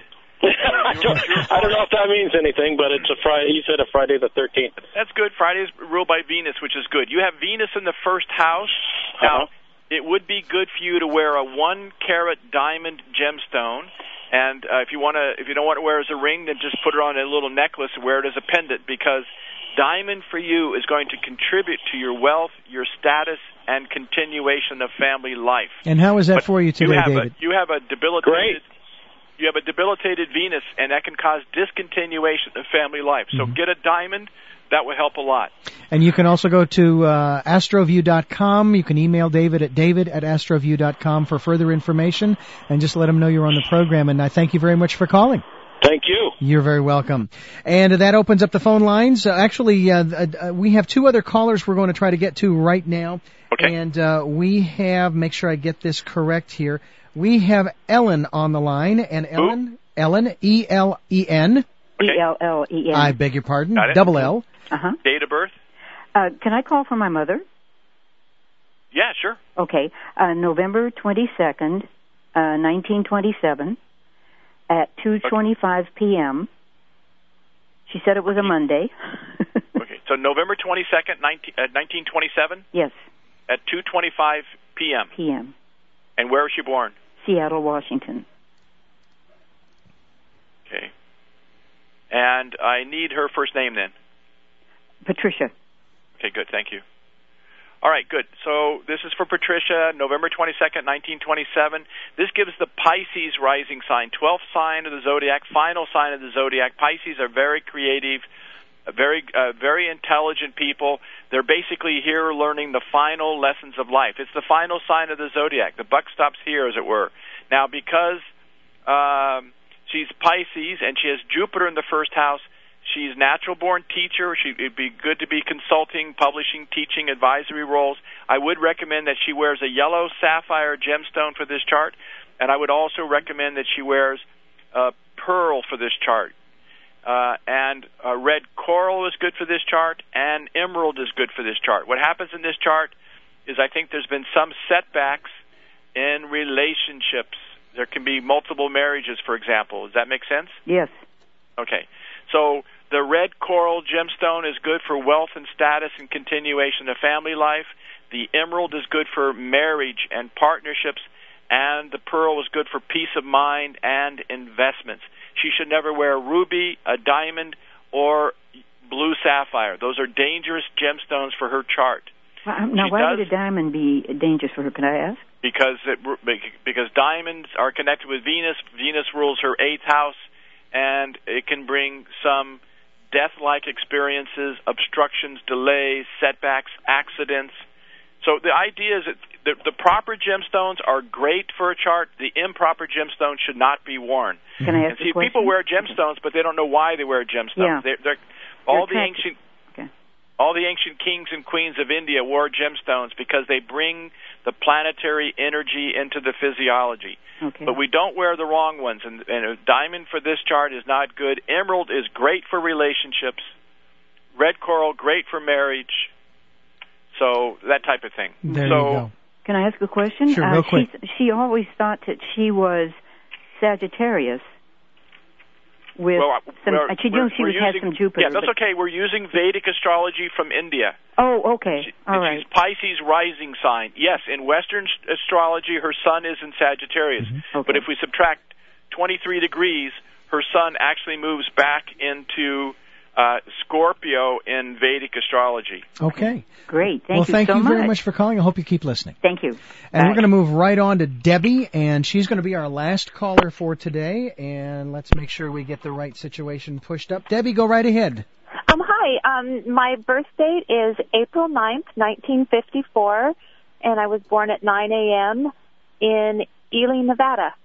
I, don't, I don't know if that means anything, but it's a Friday. He said a Friday the thirteenth. That's good. Friday is ruled by Venus, which is good. You have Venus in the first house. Now, uh-huh. It would be good for you to wear a one-carat diamond gemstone. And uh, if you want to, if you don't want to wear it as a ring, then just put it on a little necklace and wear it as a pendant, because diamond for you is going to contribute to your wealth, your status, and continuation of family life. And how is that but for you today, you have David? A, you have a debilitated, Great. you have a debilitated Venus, and that can cause discontinuation of family life. So Mm-hmm. get a diamond. That would help a lot. And you can also go to uh, astroview dot com. You can email David at david at astroview dot com for further information, and just let him know you're on the program. And I thank you very much for calling. Thank you. You're very welcome. And that opens up the phone lines. Uh, actually, uh, uh, we have two other callers we're going to try to get to right now. Okay. And uh, we have, make sure I get this correct here, we have Ellen on the line. And Ellen, Who? Ellen, E L E N. Okay. E L L E N. I beg your pardon. Got it. Double L. Uh-huh. Date of birth? Uh, can I call for my mother? Yeah, sure. Okay. Uh, November twenty-second, uh, nineteen twenty-seven, at two twenty-five p.m. She said it was a Monday. Okay, so November twenty-second, nineteen twenty-seven? Yes. At two twenty-five p.m. P M. And where was she born? Seattle, Washington. Okay. And I need her first name then. Patricia. Okay, good. Thank you. All right, good. So this is for Patricia, November twenty-second, nineteen twenty-seven. This gives the Pisces rising sign, twelfth sign of the zodiac, final sign of the zodiac. Pisces are very creative, very uh, very intelligent people. They're basically here learning the final lessons of life. It's the final sign of the zodiac. The buck stops here, as it were. Now, because um, she's Pisces and she has Jupiter in the first house, she's natural-born teacher. She, it'd be good to be consulting, publishing, teaching, advisory roles. I would recommend that she wears a yellow sapphire gemstone for this chart, and I would also recommend that she wears a pearl for this chart. Uh, and uh, red coral is good for this chart, and emerald is good for this chart. What happens in this chart is I think there's been some setbacks in relationships. There can be multiple marriages, for example. Does that make sense? Yes. Okay. So the red coral gemstone is good for wealth and status and continuation of family life. The emerald is good for marriage and partnerships, and the pearl is good for peace of mind and investments. She should never wear a ruby, a diamond, or blue sapphire. Those are dangerous gemstones for her chart. Well, now, she why does, would a diamond be dangerous for her? Can I ask? Because it, because diamonds are connected with Venus. Venus rules her eighth house, and it can bring some death-like experiences, obstructions, delays, setbacks, accidents. So the idea is that the, the proper gemstones are great for a chart. The improper gemstones should not be worn. Can I ask and see, a question? people wear gemstones, but they don't know why they wear gemstones. Yeah. They're, they're, all the They're ancient, okay. all the ancient kings and queens of India wore gemstones because they bring the planetary energy into the physiology. Okay. But we don't wear the wrong ones, and, and a diamond for this chart is not good. Emerald is great for relationships. Red coral, great for marriage. So that type of thing. There so, you go. Can I ask a question? Sure, uh, real quick. She, she always thought that she was Sagittarius. With well, some, we're, uh, she we're, knew she we're was, using, had some Jupiter. Yeah, that's but, okay. We're using Vedic astrology from India. Oh, okay. She, All right. She's Pisces rising sign. Yes, in Western astrology, her sun is in Sagittarius. Mm-hmm. Okay. But if we subtract twenty-three degrees, her sun actually moves back into uh, Scorpio in Vedic astrology. Okay. Great. Thank well, you thank so you very much. much for calling. I hope you keep listening. Thank you. And Bye. we're going to move right on to Debbie, and she's going to be our last caller for today. And let's make sure we get the right situation pushed up. Debbie, go right ahead. Um, hi. Um, my birth date is April ninth, nineteen fifty-four, and I was born at nine a.m. in Ely, Nevada.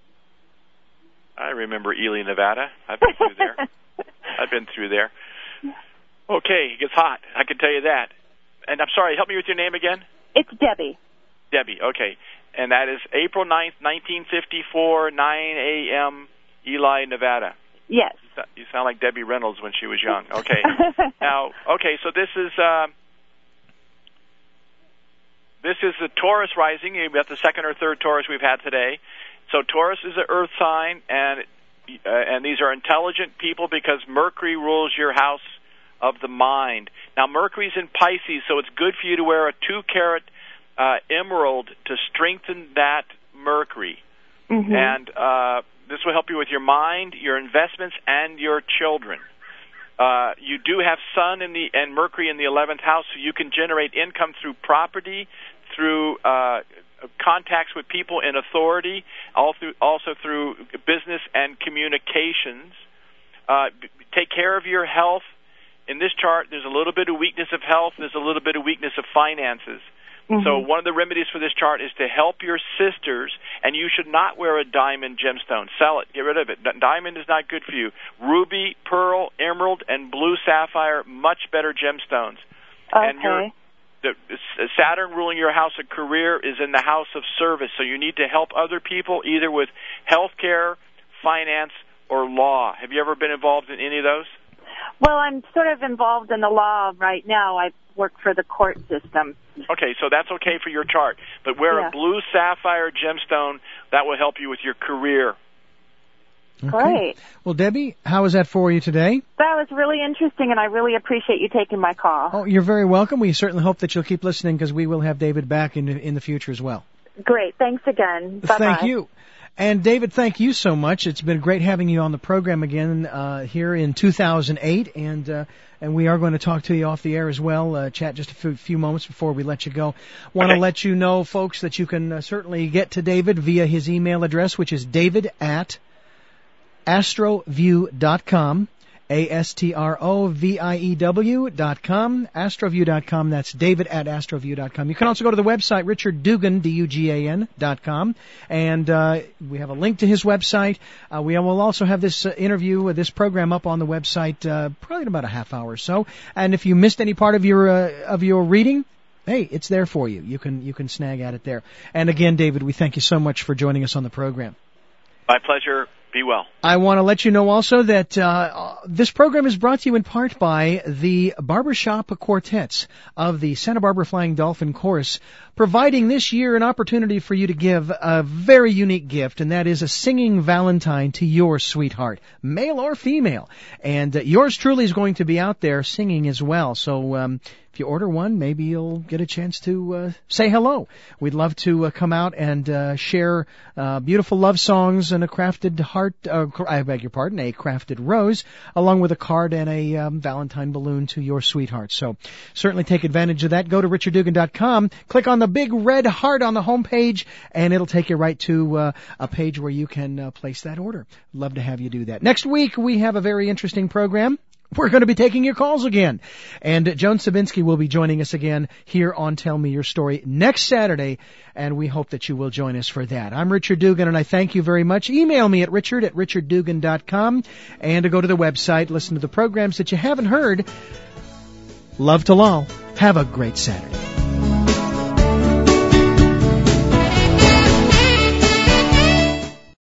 I remember Ely, Nevada. I've been through there. I've been through there. Okay, it gets hot. I can tell you that. And I'm sorry, help me with your name again? It's Debbie. Debbie, okay. And that is April ninth, nineteen fifty-four, nine a.m., Ely, Nevada. Yes. You sound like Debbie Reynolds when she was young. Okay. Now, okay, so this is uh, this is the Taurus rising. You've got the second or third Taurus we've had today. So Taurus is an earth sign, and uh, and these are intelligent people because Mercury rules your house of the mind. Now, Mercury's in Pisces, so it's good for you to wear a two-carat uh, emerald to strengthen that Mercury. Mm-hmm. And uh, this will help you with your mind, your investments, and your children. Uh, you do have Sun in the and Mercury in the eleventh house, so you can generate income through property, through uh, contacts with people in authority, all through, also through business and communications. Uh, take care of your health. In this chart, there's a little bit of weakness of health. There's a little bit of weakness of finances. Mm-hmm. So one of the remedies for this chart is to help your sisters, and you should not wear a diamond gemstone. Sell it. Get rid of it. Diamond is not good for you. Ruby, pearl, emerald, and blue sapphire, much better gemstones. Okay. And your, the, Saturn ruling your house of career is in the house of service, so you need to help other people either with health care, finance, or law. Have you ever been involved in any of those? Well, I'm sort of involved in the law right now. I work for the court system. Okay, so that's okay for your chart. But wear Yeah. a blue sapphire gemstone. That will help you with your career. Okay. Great. Well, Debbie, how was that for you today? That was really interesting, and I really appreciate you taking my call. Oh, you're very welcome. We certainly hope that you'll keep listening because we will have David back in in the future as well. Great. Thanks again. Bye-bye. Thank you. And David, thank you so much. It's been great having you on the program again uh, here in two thousand eight, and uh, and we are going to talk to you off the air as well. Uh, chat just a few, few moments before we let you go. Want to Okay. let you know, folks, that you can uh, certainly get to David via his email address, which is david at astroview dot com. A S T R O V I E W dot com, astroview dot com. That's David at astroview dot com. You can also go to the website, richard dugan, D U G A N, dot com, and uh, we have a link to his website. Uh, we will also have this uh, interview, uh, this program up on the website uh, probably in about a half hour or so. And if you missed any part of your uh, of your reading, hey, it's there for you. You can you can snag at it there. And again, David, we thank you so much for joining us on the program. My pleasure. Be well. I want to let you know also that uh, this program is brought to you in part by the Barbershop Quartets of the Santa Barbara Flying Dolphin Chorus, providing this year an opportunity for you to give a very unique gift, and that is a singing Valentine to your sweetheart, male or female. And uh, yours truly is going to be out there singing as well. So um, if you order one, maybe you'll get a chance to uh, say hello. We'd love to uh, come out and uh, share uh, beautiful love songs and a crafted heart, uh, I beg your pardon, a crafted rose, along with a card and a um, Valentine balloon to your sweetheart. So certainly take advantage of that. Go to richard dugan dot com, click on the big red heart on the home page, and it'll take you right to uh, a page where you can uh, place that order. Love to have you do that. Next week, we have a very interesting program. We're going to be taking your calls again. And Joan Sabinski will be joining us again here on Tell Me Your Story next Saturday, and we hope that you will join us for that. I'm Richard Dugan, and I thank you very much. Email me at richard at richard dugan dot com, and to go to the website, listen to the programs that you haven't heard. Love to Lol. Have a great Saturday.